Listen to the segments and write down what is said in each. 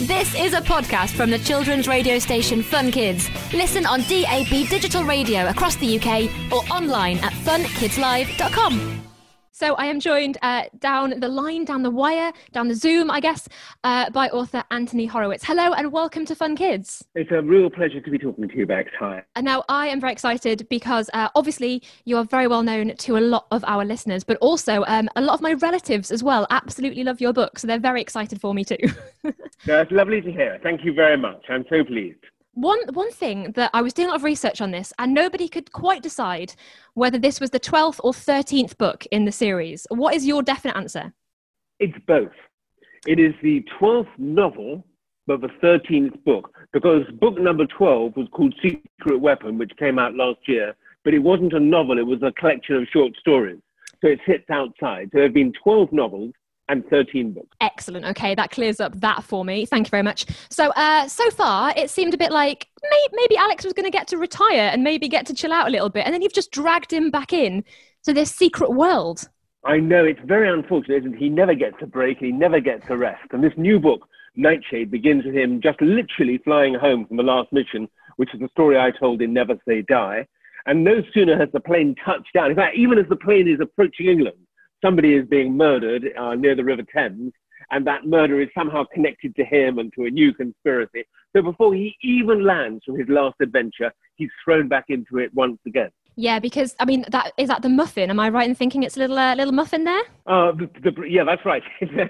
This is a podcast from the children's radio station Fun Kids. Listen on DAB digital radio across the UK or online at funkidslive.com. So I am joined down the line, down the wire, down the Zoom, I guess, by author Anthony Horowitz. Hello and welcome to Fun Kids. It's a real pleasure to be talking to you, Bex. Hi. And now I am very excited because obviously you are very well known to a lot of our listeners, but also a lot of my relatives as well absolutely love your book. So they're very excited for me too. That's lovely to hear. Thank you very much. I'm so pleased. One thing that I was doing a lot of research on this and nobody could quite decide whether this was the 12th or 13th book in the series. What is your definite answer? It's both. It is the 12th novel, but the 13th book, because book number 12 was called Secret Weapon, which came out last year, but it wasn't a novel. It was a collection of short stories. So it sits outside. So there have been 12 novels and 13 books. Excellent. Okay, that clears up that for me. Thank you very much. So, so far, it seemed a bit like maybe Alex was going to get to retire and maybe get to chill out a little bit, and then you've just dragged him back in to this secret world. I know, it's very unfortunate, isn't it? He never gets a break, he never gets a rest. And this new book, Nightshade, begins with him just literally flying home from the last mission, which is the story I told in Never Say Die. And no sooner has the plane touched down. In fact, even as the plane is approaching England, somebody is being murdered near the River Thames, and that murder is somehow connected to him and to a new conspiracy. So before he even lands from his last adventure, he's thrown back into it once again. Yeah, because, I mean, is that the muffin? Am I right in thinking it's a little muffin there? Yeah, that's right.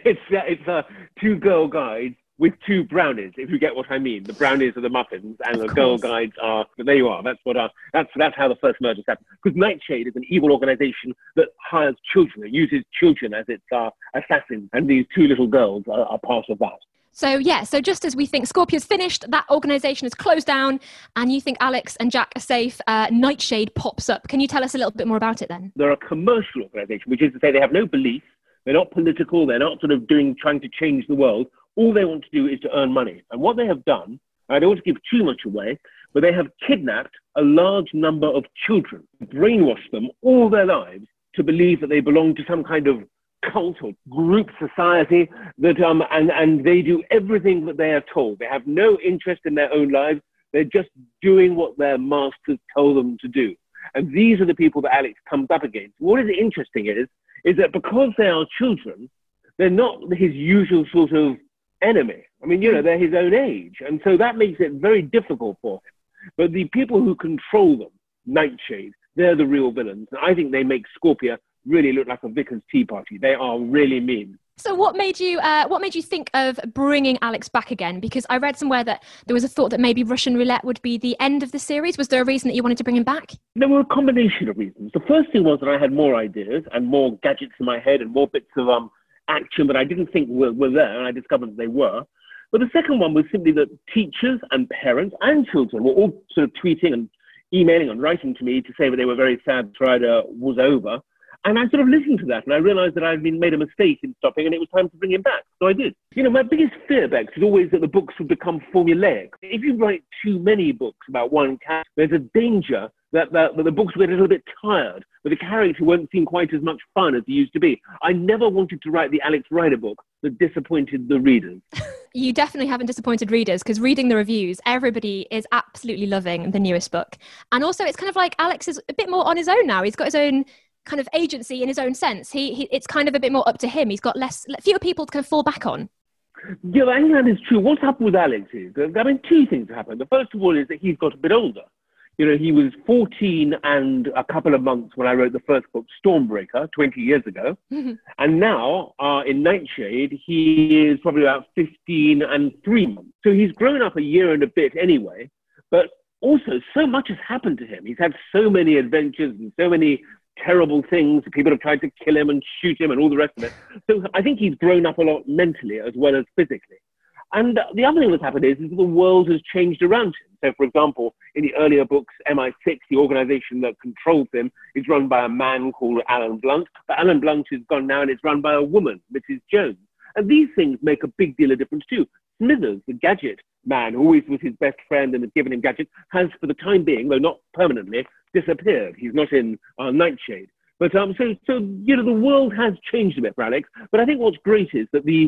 It's two girl guides with two brownies, if you get what I mean. The brownies are the muffins, and the girl guides are. But there you are. That's how the first murders happen. Because Nightshade is an evil organization that hires children, that uses children as its assassins, and these two little girls are part of that. So just as we think Scorpia's finished, that organisation is closed down, and you think Alex and Jack are safe, Nightshade pops up. Can you tell us a little bit more about it then? They're a commercial organisation, which is to say they have no belief, they're not political, they're not sort of trying to change the world. All they want to do is to earn money. And what they have done, I don't want to give too much away, but they have kidnapped a large number of children, brainwashed them all their lives to believe that they belong to some kind of cult or group society that and they do everything that they are told. They have no interest in their own lives. They're just doing what their masters tell them to do. And these are the people that Alex comes up against. What is interesting is that because they are children, they're not his usual sort of enemy. I mean, they're his own age. And so that makes it very difficult for him. But the people who control them, Nightshade, they're the real villains. And I think they make Scorpia really look like a vicar's tea party. They are really mean. So what made you think of bringing Alex back again? Because I read somewhere that there was a thought that maybe Russian Roulette would be the end of the series. Was there a reason that you wanted to bring him back? There were a combination of reasons. The first thing was that I had more ideas and more gadgets in my head and more bits of action that I didn't think were there, and I discovered that they were. But the second one was simply that teachers and parents and children were all sort of tweeting and emailing and writing to me to say that they were very sad Strider was over. And I sort of listened to that, and I realized that I'd made a mistake in stopping, and it was time to bring him back. So I did. My biggest fear, Bex, is always that the books would become formulaic. If you write too many books about one character, there's a danger that the books will get a little bit tired, but the character won't seem quite as much fun as he used to be. I never wanted to write the Alex Rider book that disappointed the readers. You definitely haven't disappointed readers, because reading the reviews, everybody is absolutely loving the newest book. And also, it's kind of like Alex is a bit more on his own now. He's got his own kind of agency in his own sense. It's kind of a bit more up to him. He's got fewer people to kind of fall back on. Yeah, I think that is true. What's happened with Alex is, two things have happened. The first of all is that he's got a bit older. He was 14 and a couple of months when I wrote the first book, Stormbreaker, 20 years ago. Mm-hmm. And now, in Nightshade, he is probably about 15 and 3 months. So he's grown up a year and a bit anyway. But also, so much has happened to him. He's had so many adventures and so many terrible things. People have tried to kill him and shoot him and all the rest of it. So I think he's grown up a lot mentally as well as physically. And the other thing that's happened is that the world has changed around him. So, for example, in the earlier books, MI6, the organization that controls him, is run by a man called Alan Blunt. But Alan Blunt is gone now and it's run by a woman, Mrs. Jones. And these things make a big deal of difference too. Smithers, the gadget man, who always was his best friend and had given him gadgets, has for the time being, though not permanently, disappeared. He's not in Nightshade. But the world has changed a bit for Alex. But I think what's great is that the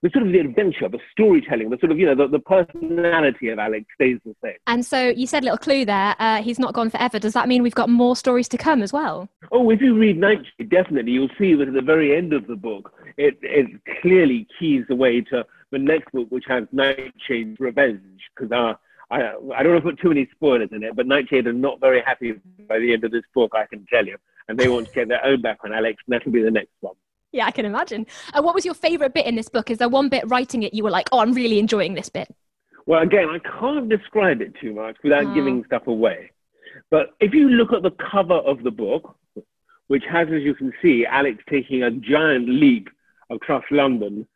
sort of the adventure, the storytelling, the sort of, the personality of Alex stays the same. And so you said a little clue there, he's not gone forever. Does that mean we've got more stories to come as well? Oh, if you read Nightshade, definitely, you'll see that at the very end of the book, it clearly keys the way to the next book, which has Nightshade's revenge, because I don't want to put too many spoilers in it, but Nightshade are not very happy by the end of this book, I can tell you, and they want to get their own back on Alex, and that'll be the next one. Yeah, I can imagine. What was your favourite bit in this book? Is there one bit writing it you were like, oh, I'm really enjoying this bit? Well, again, I can't describe it too much without giving stuff away. But if you look at the cover of the book, which has, as you can see, Alex taking a giant leap across London,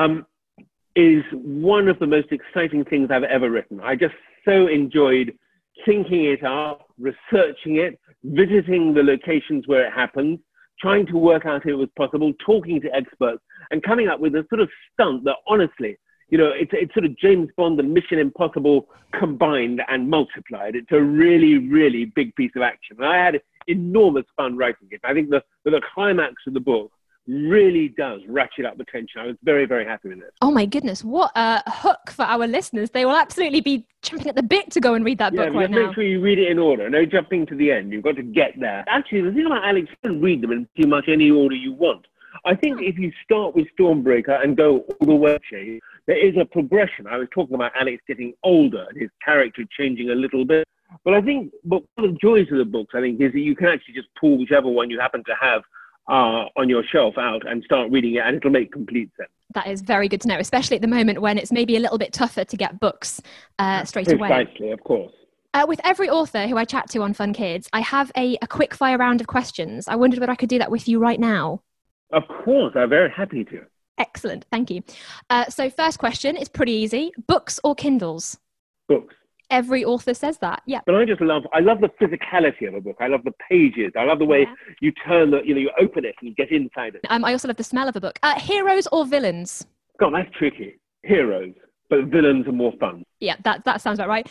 is one of the most exciting things I've ever written. I just so enjoyed thinking it up, researching it, visiting the locations where it happens, trying to work out if it was possible, talking to experts, and coming up with a sort of stunt that, honestly, it's sort of James Bond and Mission Impossible combined and multiplied. It's a really, really big piece of action. And I had enormous fun writing it. I think the climax of the book really does ratchet up the tension. I was very, very happy with it. Oh my goodness, what a hook for our listeners. They will absolutely be jumping at the bit to go and read that book right now. Make sure you read it in order. No jumping to the end. You've got to get there. Actually, the thing about Alex, you can read them in pretty much any order you want. I think if you start with Stormbreaker and go all the way, there is a progression. I was talking about Alex getting older and his character changing a little bit. But one of the joys of the books, I think, is that you can actually just pull whichever one you happen to have on your shelf out and start reading it, and it'll make complete sense. That is very good to know, especially at the moment when it's maybe a little bit tougher to get books straight away. Precisely, of course. With every author who I chat to on Fun Kids, I have a quick fire round of questions. I wondered whether I could do that with you right now. Of course, I'm very happy to. Excellent, thank you. So first question is pretty easy. Books or Kindles? Books. Every author says that, yeah. But I love the physicality of a book. I love the pages. I love the way you turn you open it and you get inside it. I also love the smell of a book. Heroes or villains? God, that's tricky. Heroes, but villains are more fun. Yeah, that sounds about right.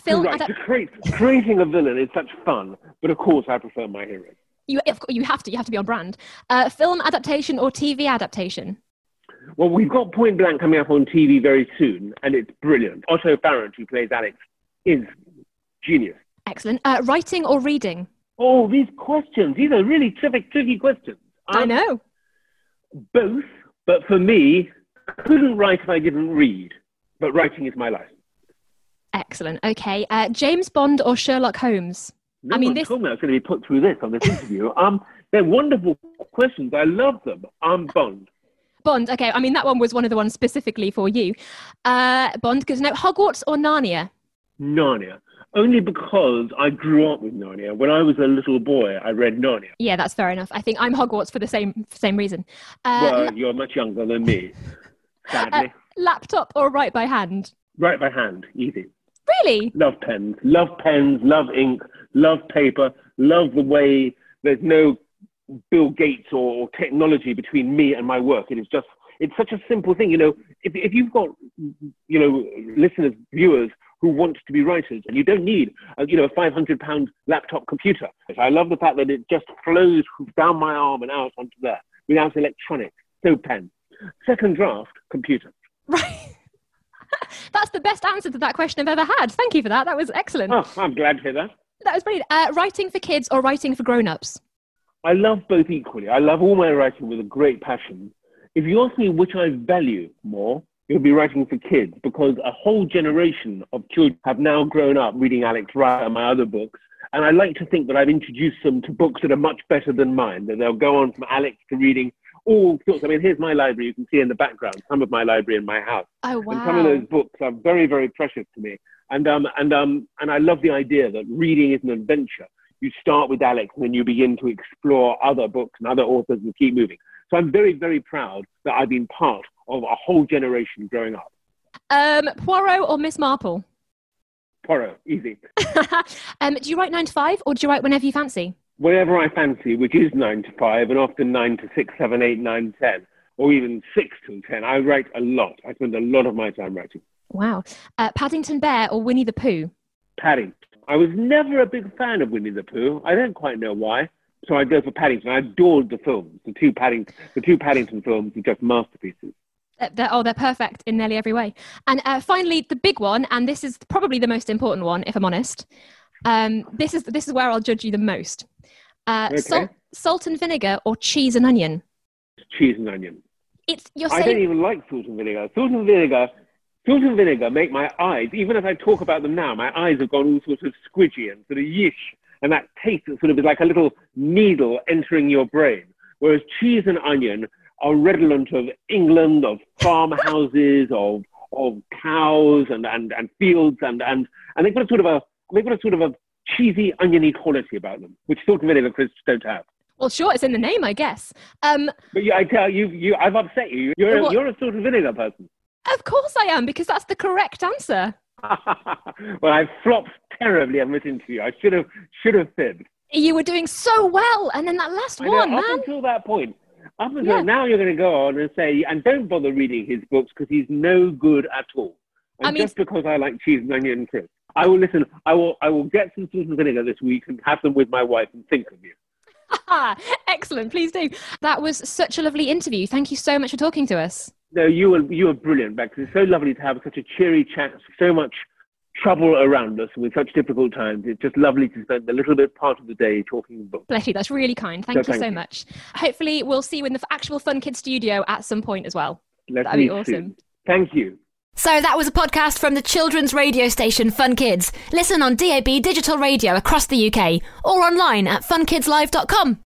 Creating a villain is such fun, but of course I prefer my heroes. You have to be on brand. Film adaptation or TV adaptation? Well, we've got Point Blank coming up on TV very soon, and it's brilliant. Otto Farrant, who plays Alex, is genius. Excellent. Writing or reading? Oh, these questions. These are really tricky questions. I know. Both, but for me, I couldn't write if I didn't read. But writing is my life. Excellent. Okay. James Bond or Sherlock Holmes? No one told me I was going to be put through this on this interview. They're wonderful questions. I love them. Bond. Bond. Okay. I mean, that one was one of the ones specifically for you. Bond. Because no, Hogwarts or Narnia? Narnia. Only because I grew up with Narnia. When I was a little boy, I read Narnia. Yeah, that's fair enough. I think I'm Hogwarts for the same reason. Well, you're much younger than me, sadly. Laptop or write by hand? Write by hand. Easy. Really? Love pens, love ink, love paper, love the way there's no Bill Gates or technology between me and my work. It's such a simple thing. If you've got, listeners, viewers who want to be writers, and you don't need a £500 laptop computer. I love the fact that it just flows down my arm and out onto there without electronics. So pen. Second draft, computer. Right. That's the best answer to that question I've ever had. Thank you for that. That was excellent. Oh, I'm glad to hear that. That was brilliant. Writing for kids or writing for grown-ups? I love both equally. I love all my writing with a great passion. If you ask me which I value more, it'll be writing for kids, because a whole generation of children have now grown up reading Alex Wright and my other books. And I like to think that I've introduced them to books that are much better than mine, that they'll go on from Alex to reading all sorts. I mean, here's my library. You can see in the background some of my library in my house. Oh, wow. And some of those books are very, very precious to me. And I love the idea that reading is an adventure. You start with Alex and then you begin to explore other books and other authors and keep moving. So I'm very, very proud that I've been part of a whole generation growing up. Poirot or Miss Marple? Poirot, easy. Do you write 9 to 5 or do you write whenever you fancy? Whenever I fancy, which is 9 to 5 and often 9 to 6, 7, 8, 9, 10, or even 6 till 10. I write a lot. I spend a lot of my time writing. Wow. Paddington Bear or Winnie the Pooh? Paddington. I was never a big fan of Winnie the Pooh. I don't quite know why. So I'd go for Paddington. I adored the films. The two Paddington films are just masterpieces. They're perfect in nearly every way. And finally, the big one, and this is probably the most important one, if I'm honest. This is where I'll judge you the most. Okay. Salt and vinegar or cheese and onion? Cheese and onion. I don't even like salt and vinegar. Salt and vinegar make my eyes, even as I talk about them now, my eyes have gone all sorts of squidgy and sort of yish. And that taste sort of is like a little needle entering your brain. Whereas cheese and onion are redolent of England, of farmhouses, of cows and fields, and they've got a sort of a cheesy, oniony quality about them, which salt and vinegar crisps don't have. Well, sure, it's in the name, I guess. But I tell you, I've upset you. You're a salt and vinegar person. Of course I am, because that's the correct answer. Well, I flopped terribly, I'm listening to you. I should have fibbed. You were doing so well, and then that last one, man. Up until that point. Now you're going to go on and say, and don't bother reading his books because he's no good at all. And just because I like cheese and onion crisps. I will listen. I will get some salt and vinegar this week and have them with my wife and think of you. Excellent. Please do. That was such a lovely interview. Thank you so much for talking to us. No, you were brilliant, Bex. It's so lovely to have such a cheery chat. So much trouble around us with such difficult times. It's just lovely to spend a little bit part of the day talking books. Bless you. That's really kind. Thank you so much. Hopefully we'll see you in the actual Fun Kids studio at some point as well. That'd be awesome. Soon. Thank you. So that was a podcast from the children's radio station Fun Kids. Listen on DAB digital radio across the UK or online at funkidslive.com.